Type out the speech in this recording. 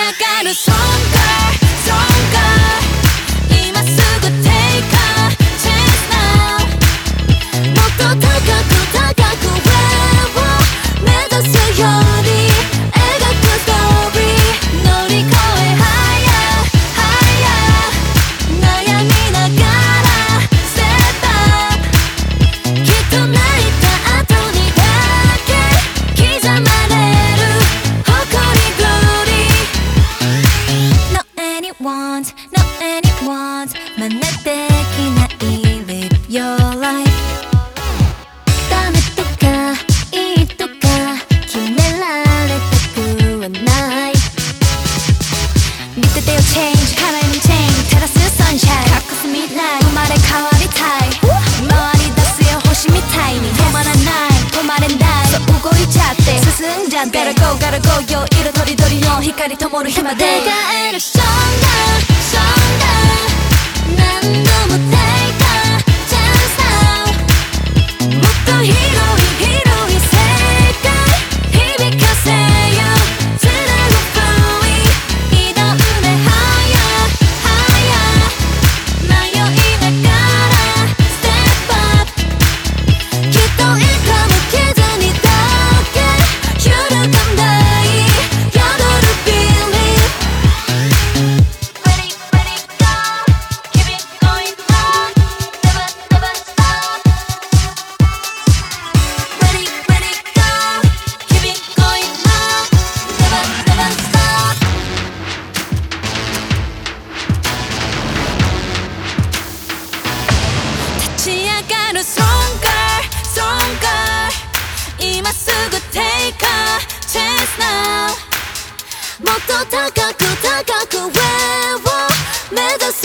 がる Stronger Stronger 今すぐ Take a chance now もっと高く高く Where を目指すように描くストーリー乗り越え Higher Higher 悩みながら Step up きっと泣いた後にだけ刻まれる誇り Glory No anyone's No anyone's 真似できない Live your life ダメとかいいとか決められたくはない見ててよ Change 花に Change 照らす Sunshine 隠す未来生まれ変わりたい回り出すよ星みたいに止まらない止まれないそう動いちゃって進んじゃって Gotta go gotta go よ色とりどりの光灯る日まで願える Stronger Stronger 何度も Take a chance now もっと広い広い世界響かせよつなぐ Fluid 挑んで Higher Higher 迷いながら Step up きっといつも傷にだけ揺るがない宿る Believe Ready ready go Keep it going on Never never stop Ready ready go Keep it going on Never never stop立ち上がる Stronger Stronger 今すぐ Take a chance now もっと高く高く Where を目指す